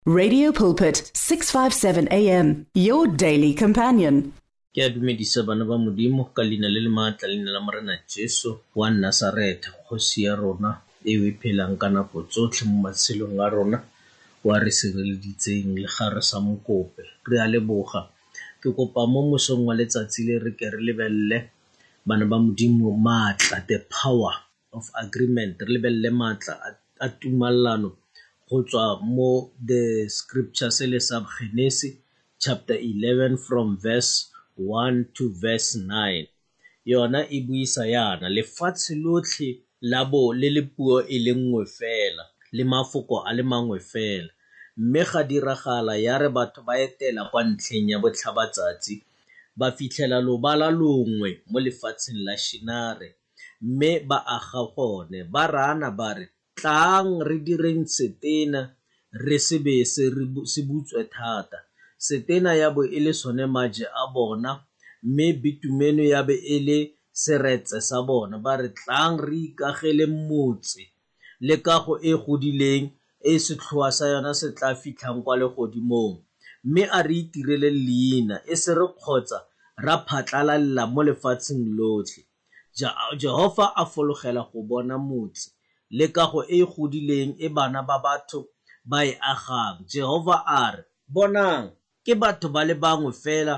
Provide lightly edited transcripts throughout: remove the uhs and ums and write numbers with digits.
Radio Pulpit 657 AM, your daily companion. Ke a dumedisa bana ba modimo ka leina le le maatla leina la Morena Jesu wa Nazareth, kgosi ya rona e we phelang ka nako tsotlhe mo matshelong a rona, wa re sireleditseng le ga re sa mokope. Re a leboga. Ke kopa mo mosong wa letsatsi le re ke re lebelle bana ba modimo maatla, the power of agreement, re lebelle maatla a tumalano go tswa mo the scriptures le sa Genesis chapter 11 from verse 1 to verse 9. Yona e buisa yana, lefatshe lotlhe la bo le le puo e le nngwe fela le mafoko a le mangwe fela, mme ga diragala ya re batho ba etela kwa ntlheng ya botlhabatsatsi ba fitlhela lobala longwe mo lefatsheng la Shinare, mme ba aga gone ba rana ba re, tlang re direng setena re sebe se butswe thata. Setena ya bo e le sone maje a bona, mme bitumeno ya be e le seretse sa bona. Ba re, tlang re ikagele motse le kago e godileng e setlhoa sa yona se tla fitlhang kwa legodimong, mme a re itirele leina e se re kgotsa ra phatlalela mo lefatsheng lotlhe. Jehova a fologela go bona motse le kago e godileng e bana ba batho ba e agang. Jehova a re, bonang ke batho ba le bangwe fela,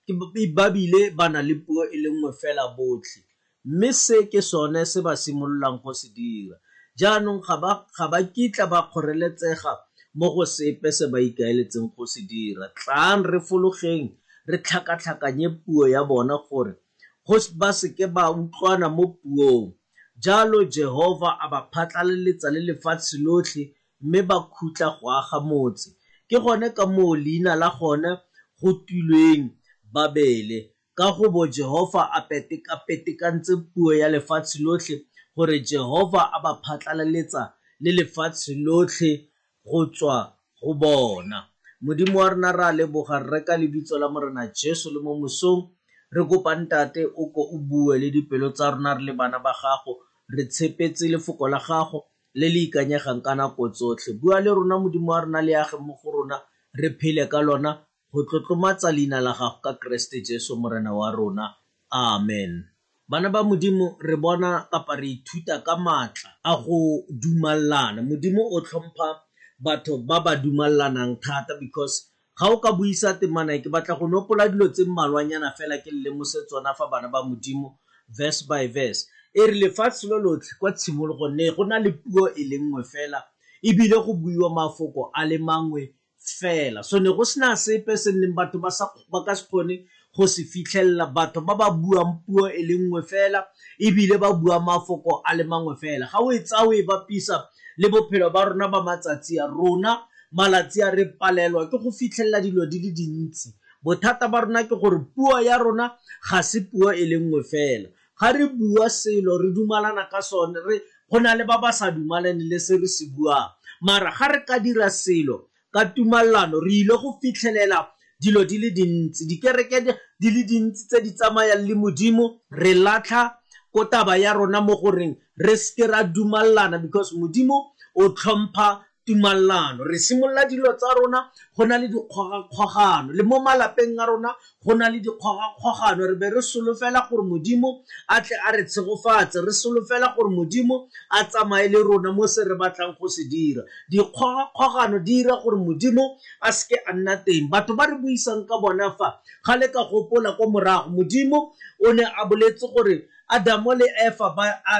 ba bile ba na le puo e le nngwe fela botlhe, mme se ke sone se ba simololang go se dira. Jaanong ga ba kitla ba kgoreletsega mo go sepe se ba ikaeletseng go se dira. Tlang re fologeng re tlhakatlhakanye puo ya bona gore go ba seke ba utlwana mo puong. Jalo Jehova a ba phatlaleletsa le lefatshe lotlhe, mme ba khutla go aga motse. Ke gone ka moo leina la gone go tilweng Babele, ka go bo Jehova a petekantse puo ya lefatshe lotlhe, gore Jehova a ba phatlaleletsa le lefatshe lotlhe go tswa go bona. Modimo wa rena ra leboga, re ka lebitso la Morena Jesu le mo mosong re kopa ntate o ko o bue le dipelo tsa rona re le bana ba gago, re tshepetse lefoko la gago le le ikanyegang ka nako tsotlhe. Bua le rona Modimo wa rena, le age mo go rona, re phele ka lona go tlotlomatsa leina la gago ka Kriste Jesu Morena wa rona, amen. Bana ba modimo, re bona kapa re ithuta ka maatla a go dumalana. Modimo o tlhompha batho ba ba dumalanang thata, because ga o ka buisa temana ke batla go nopola dilo tse mmalwanyana fela ke le mo setsona fa bana ba modimo verse by verse. E re lefatshe lo lotlhe kwa tshimologong ne go na le puo e le nngwe fela, ebile go buiwa mafoko a le mangwe fela. So ne go sena sepe se neng batho ba ka se kgone go se fitlhelela, batho ba ba buang puo e le nngwe fela ebile ba bua mafoko a le mangwe fela. Ga o etsa o e bapisa le bophelo ba rona ba matsatsi a rona, malatsi a re palelwa ke go fitlhelela dilo di le dintsi. Bothata ba rona ke gore puo ya rona ga se puo e le nngwe fela. Ga re bua selo re dumalana ka sone, go na le ba ba sa dumalane le se re se buang. Mara ga re ka dira selo ka tumalano, re ile go fitlhelela dilo di le dintsi. Dikereke di le dintsi tse di tsamayang le modimo, re latlha ko taba ya rona mo goreng re seke ra dumalana, because modimo o tlhompha tumalano. Re simolola dilo tsa rona go na le dikgogakgogano, le mo malapeng a rona go na le dikgogakgogano. Re be re solofela gore modimo a tle a re tshegofatse, re solofela gore modimo a tsamaye le rona mo se re batlang go se dira. Dikgogakgogano di dira gore modimo a seke a nna teng. Batho ba re buisang ka bona fa, ga le ka gopola ko morago, modimo o ne a boletse gore Adamo le Eva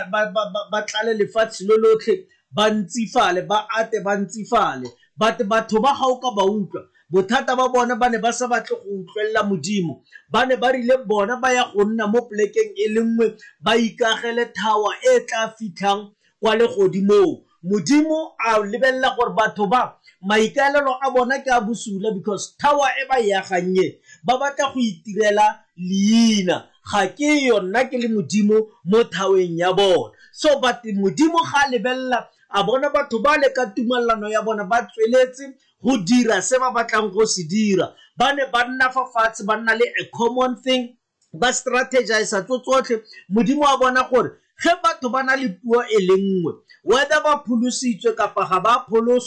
ba tlale lefatshe lo lotlhe, ba ntsifale, ba ate ba ntsifale. Batho ba ga o ka ba utlwa bothata ba bona, ba ne ba sa batle go utlwelela modimo, ba ne ba rile bona ba ya go nna mo plekeng e le nngwe, ba ikagele tower e tla fitlhang kwa legodimong. Modimo a lebelela gore batho ba maikaelelo a bona ke a bosula, because tower e ba yaganye ba batla go itirela leina. Ga ke yona ke le modimo mo thaweng ya bona. So modimo ga lebelela a bona batho ba le ka tumalano ya bona ba tsweletse go dira se ba batlang go se dira, ba ne ba nna fa fatshe ba nna le a common thing, ba strategize tsotlhe. Modimo a bona gore ge batho ba na le puo e le nngwe, whether ba pholositswe kapa ga ba pholoswa,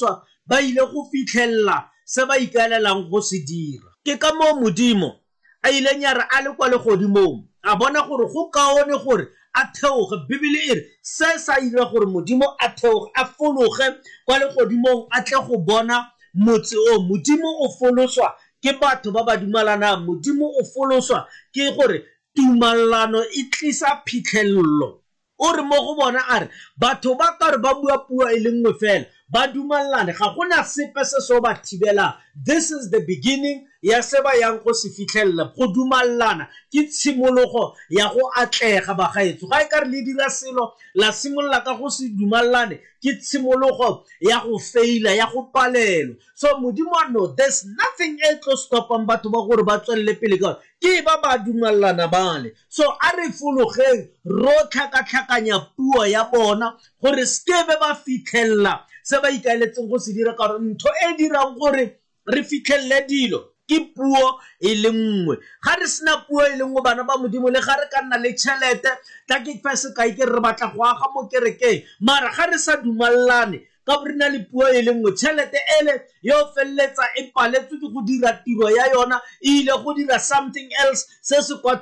ba ile go fitlhella se ba ikaelelang go se dira. Ke ka mo modimo a ile nyare a le kwa le godimong a bona gore go kaone gore a theoge. Bibele e re se sa ile gore modimo a theoge a fologe kwa le godimong a tle go bona motse o. Modimo o foloswa ke batho ba ba dumalanang. Modimo o foloswa ke gore tumalano e tlisa phitlhelelo. O re mo go bona a re batho ba ka re ba bua puo e le nngwe fela ba dumalane ga gona sepe se so ba thibela. This is the beginning ya se ba yang go se fitlhella. Go dumalana ke tshimologo ya go atlega bagaetso. Ga e ka re le dira selo la simolla ka go se dumalane ke tshimologo ya go faila ya go palelo. So modimo no, there's nothing else to stop batho ba gore ba tswelle pele ka ke ba ba dumalana bale. So a re fologeng ro tlhakatlhakanya puo ya bona gore skebe ba fitlhella se ba ikaeletseng go se dira ka ntho e dirang gore re fitlhelle dilo ke puo e le nngwe. Ga re sena puo e le nngwe bana ba modimo le ga re ka nna le tšhelete tla ke fa se kae ke re batla go aga mo kerekeng mara ga re sa dumalane ka gore na le puo e le nngwe tšhelete ele yo felletsa e paletswe ke go dira tiro ya yona e ile go dira something else se se kwa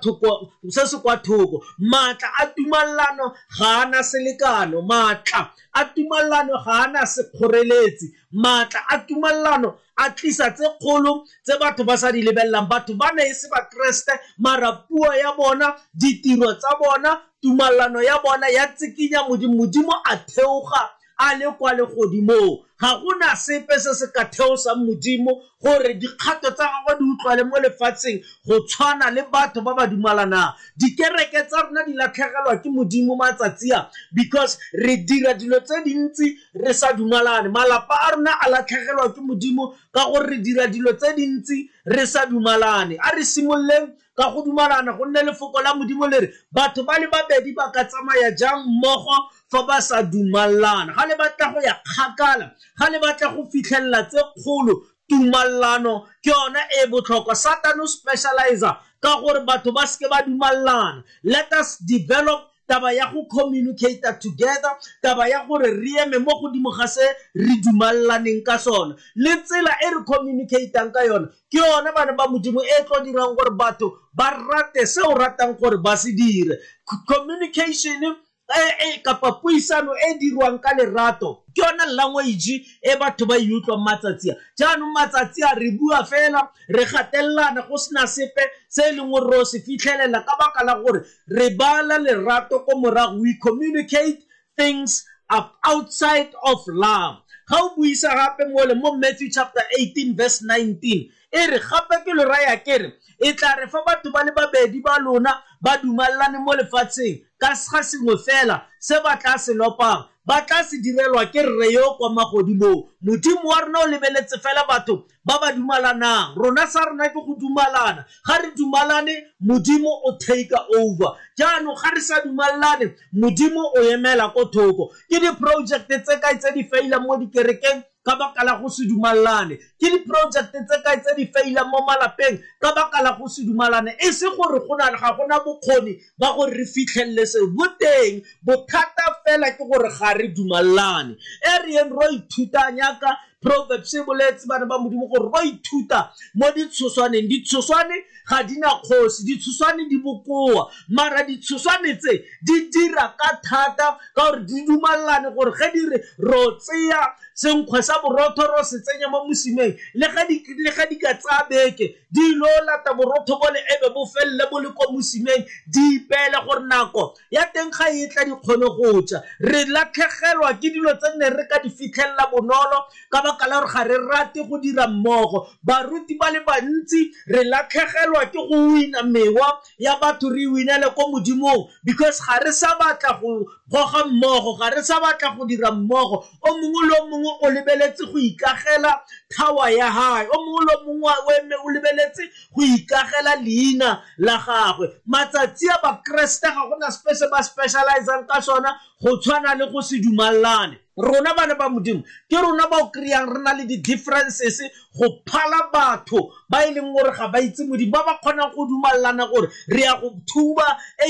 thoko. Matla a tumalano ga ana selekano. Matla a tumalano ga ana sekgoreletsi. Matla a tumalano a tlisa tse kgolo tse batho ba sa di lebellang. Batho ba ne se ba Kriste mara puo ya bona ditiro tsa bona tumalano ya bona ya tsikinya modimo a theoga a le kwa le godimo. Ga gona sepe se se ka theosang modimo gore dikgato tsa gagwe di utlwale mo lefatsheng go tshwana le batho ba ba dumalanang. Dikereke tsa rona di latlhegelwa ke modimo matsatsi a because re dira dilo tse dintsi re sa dumalane. Malapa a rona a latlhegelwa ke modimo ka gore re dira dilo tse dintsi re sa dumalane. A re simolleng ka go dumalana go nne lefoko la modimo le re batho ba le babedi ba ka tsamaya jang mmogo fa ba sa dumalana. Ga le batla go ya kgakala, ga le batla go fitlhella tse kgolo, tumalano ke yona e botlhokwa. Satan o specializer ka gore batho ba seke ba dumalana. Let us develop taba ya go communicate together, taba ya gore re eme mo godimo ga se re dumalaneng ka sona. Le tsela e re communicatang ka yona ke yona bana ba modimo e tlo dirang gore batho ba rate se o ratang gore ba se dire. Communication kapa puisano e dirwang ka lerato ke yona language e batho ba yutlwa matsatsi a jaanong. Matsatsi a re bua fela re gatellana go sena sepe se leng gore ro se fitlhelela ka baka la gore re bala lerato ko morago. We communicate things up outside of love. Ga o buisa gape mo Matthew chapter 18 verse 19 e re gape ke lo raya kere e tla re fa batho ba le babedi ba lona ba dumalane mo lefatsheng ka ga sengwe fela se ba tla se lopang ba tla se direlwa ke rre yo kwa magodimo. Modimo wa rona o lebeletse fela batho ba ba dumalanang. Rona sa rona ke go dumalana. Ga re dumalane modimo o take over. Jaanong ga re sa dumalane modimo o emela ko thoko. Ke di-project tse kae tse di failang mo dikerekeng ka baka la go se dumalane. Ke di-project tse kae tse di failang mo malapeng ka baka la go se dumalane. E se gore ga gona bokgoni ba gore re fitlhelele se boteng. Bothata fela ke gore ga re dumalane. E re ro ithuta nyaka Proverbs e boletse bana ba modimo gore ba ithuta mo ditshoswaneng. Ditshoswane ga di na kgosi, ditshoswane di bokoa mara ditshoswane tse di dira ka thata ka gore di dumalane gore ge di re ro tseya senkgwe sa borotho ro se tsenya mo mosimeng le ga di ka tsaya beke di lo lata borotho bo le ebe bo felele bo le ko mosimeng di ipeele gore nako ya teng ga e tla di kgone go tja. Re latlhegelwa ke dilo tse ne re ka di fitlhelela bonolo ka baka la gore ga re rate go dira mmogo. Baruti ba le bantsi re latlhegelwa ke go wina mewa ya batho re winele ko modimong because ga re sa batla go goga mmogo, ga re sa batla go dira mmogo. O mongwe le o mongwe o lebeletse go ikagela tower ya hae, o mongwe le mongwe o lebeletse go ikagela leina la gagwe. Matsatsi a ba Kriste ga gona space ba specializang ka sona go tshwana le go se dumalane. rona bana ba modimo ke rona ba o kriyang re na le di-differences go phala batho ba e leng gore ga ba itse modimo ba ba kgonang go dumalana gore re ya go thuba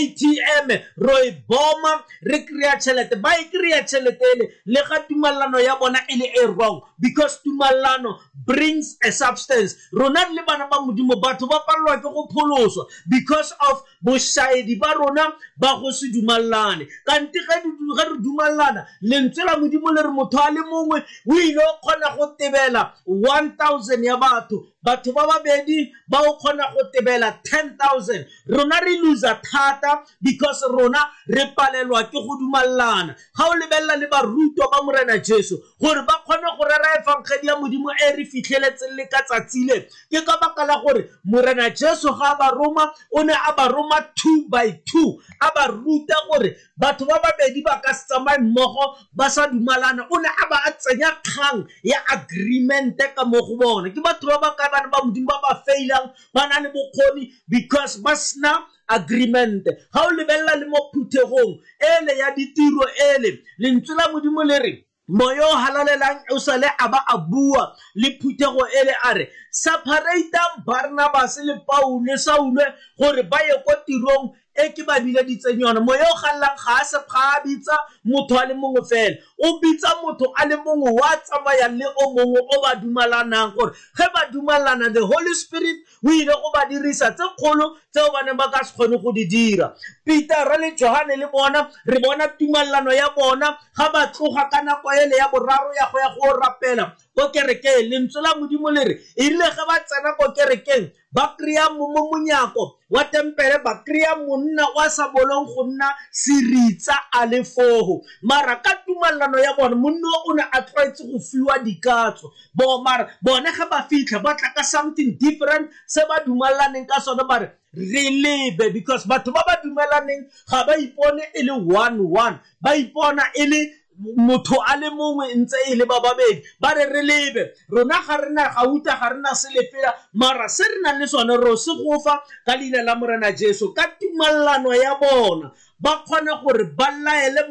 ATM ro e boma re kriya tšhelete ba e kriya tšhelete le ga tumalano ya bona e le e wrong because tumalano brings a substance. Rona le bana ba modimo batho ba palelwa ke go pholoswa because of bošaedi ba rona ba go se dumalane kante ga re dumalana lentswe la modimo le re motho a le mongwe o ile o kgona go tebela 1000 ya batho ba babedi ba o kgona go tebela 10,000 rona re loser thata because rona re palelwa ke go dumalana ga o lebella le barutwa ba morena Jesu gore ba kgone go rera evangeli ya modimo e re fitlheletseng le ka tsatsile ke ka baka la gore morena Jesu ga ba Roma o ne a ba Roma 2 by 2 a ba ruta gore batho ba babedi ba ka se tsamaye mmogo ba sa dumalana o ne a ba a tsenya kgang ya agreement ka mo go bona ke batho ba ba ka bana ba modimo ba ba failang ba na le bokgoni because ba sna agreement ga o lebella le mo phuthegong ele ya ditiro ele lentswe la modimo le re moyo halalelang o sale aba a bua le phuthego ele a re separate Barnabas le Paul le Saul gore ba ye ko tirong e ke ba bile ditsenyana moyo gallang ga se phabitsa motho a le mongwe fela o bitsa motho a le mongwe wa tsamaya le o mongwe o ba dumalanang gore ge ba dumalana the Holy Spirit o ile go ba dirisa tse kgolo tseo bane ba ka se kgone go di dira Peter le Johane le bona re bona tumalano ya bona ga ba tloga ka nako ele ya boraro ya go rapela ko kerekeng lentswe la modimo le re ile ge ba tsena ko kerekeng ba kriya monyako wa tempele ba kriya monna wa sa bolong go nna siritsa a le fogo mara ka tumalano ya bona monna o ne a tloetse go fiwa dikatso mara bona ge ba fitlha ba tla ka something different se ba dumalaneng ka sona ba re lebe because batho ba ba dumelaneng ga ba ipone e le 1-1 ba ipona e le motho a le mongwe ntse e le ba babedi ba re lebe rona ga rena gauta ga rena selepela mara se re nang le sone ro se gofa ka leina la morena Jesu ka tumalano ya bona ba kgona gore ba laele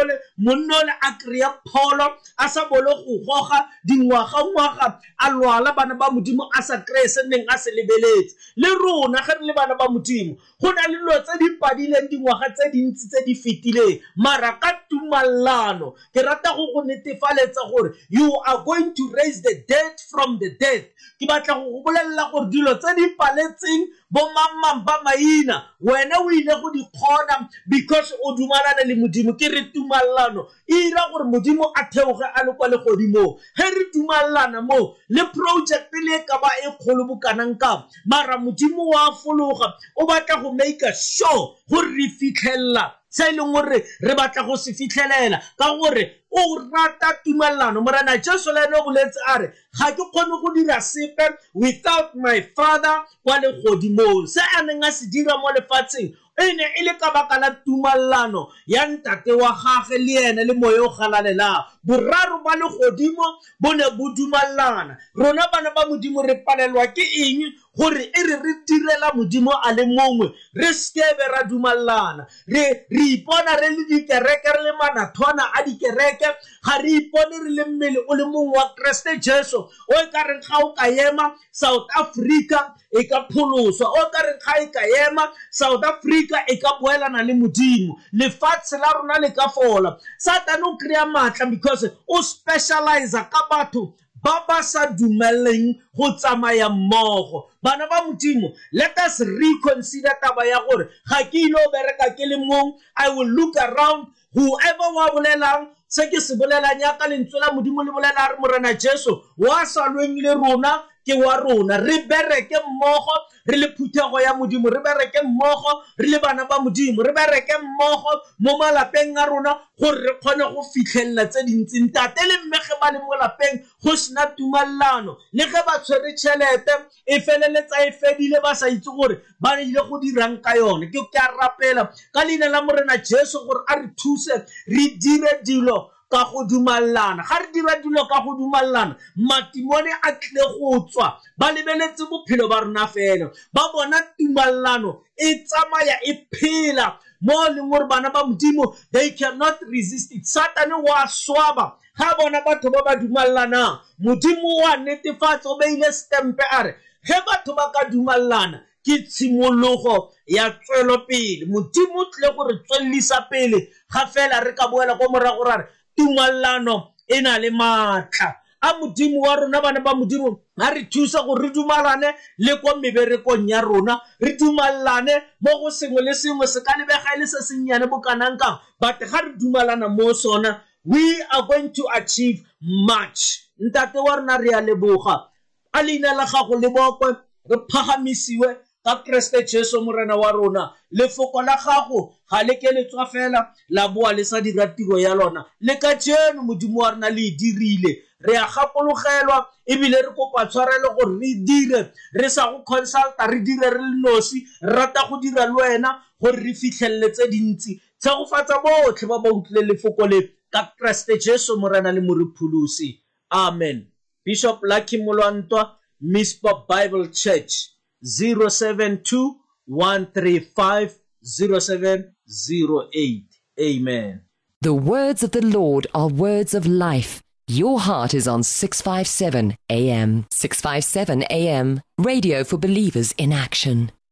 monnole a kriya pholo a sa bolo go goga dingwaga a lwala bana ba modimo a sa kreye se neng a se lebeletse le rona ge re le bana ba modimo go na le lo tse di padileng dingwaga tse dintsi tse di fetileng mara ka tumalano ke rata go netefaletsa gore you are going to raise the dead from the dead ke batla go bolella gore dilo tse di paletseng bo mamang ba maina wena o ile go di kgona because o dumalana le modimo ke re tumalano ira gore modimo a theoge a le kwa le godimo he re tumalana mo le project le ka ba e kgolo bokanang ka mara modimo wa fologa o batla go make sure gore re fitlhella se le gore re batla go se fitlhelela ka gore o rata tumalano morena Jesu le no boletse a re ga ke kgone go dira sepe without my father kwa le godimo se a neng a se dira mo lefatsheng ene ile ka baka la tumalano ya ntate wa gage le ene le moyo galalela boraro ba le godimo bone bo dumalana rona bana ba modimo re palelwa ke eng gore e re direla modimo a le mongwe re skebe ra dumalana re ipona re le dikereke re le manathwana a dikereke ga re ipone re le mmele o le mongwe wa Kriste Jesu o ka re ga o ka ema South Africa e ka pholoswa o ka re ga e ka ema South Africa e ka boelana le modimo lefatshe la rona le ka fola Satan o kriya matla because o specialize ka batho ba ba sa dumeleng go tsamaya mmogo bana ba modimo let us reconsider taba ya gore ga ke ile bereka ke le mong I will look around whoever wa bolelang se ke se bolelang ya ka lentswe la modimo le bolela re morena Jesu wa salweng le rona ke wa rona re bereke mmogo re le phuthego ya modimo re bereke mmogo re le bana ba modimo re bereke mmogo mo malapeng a rona gore re kgone go fitlhella tse dintsi ntate le mmege ba le mo lapeng go sena tumalano le ge ba tshwere tšhelete e feleletsa e fedile ba sa itse gore ba ile go dirang ka yone ke a rapela ka leina la morena Jesu gore a re thuse re dire dilo ka go dumalana ga re dira dilo ka go dumalana matimone a tle go tswa ba lebeletse bophelo ba rona fela ba bona tumalano e tsamaya e phela mo le gore bana ba modimo they cannot resist it Satan wa swaba ga bona batho ba ba dumallanang modimo wa netefatsa o beile stempe a re ge batho ba ka dumallana ke tshimologo ya tswelopele modimo tle gore tswellisa pele ga fela re ka boela go morago ra re tumallano e na le maatla a modimo wa rona bana ba modimo a re thusa gore re dumalane le kwa meberekong ya rona re dumallane mo go sengwe le sengwe se ka lebega le se sennyane bokanang kang but ga re dumalana mo sona we are going to achieve much ntate wa rona re a leboga a leina la gago le bokwe re phagamisiwe ka Kriste Jesu morena wa rona lefoko la gago ga le ke le tswa fela la boa le sa dira tiro ya lona le ka jeno modimo wa rona le dirile re a gakologelwa ebile re kopa tshwarelo gore re dire re sa go consulta re dire re le nosi rata go dira le wena gore re fitlheletse dintsi tshegofatsa botlhe ba ba utlwile lefoko le ka Kriste Jesu morena le moripholosi amen. Bishop Lucky Molwantwa, Mispa Bible Church, 072-135-0708. Amen. The words of the Lord are words of life. Your heart is on 657 AM. 657 AM, radio for believers in action.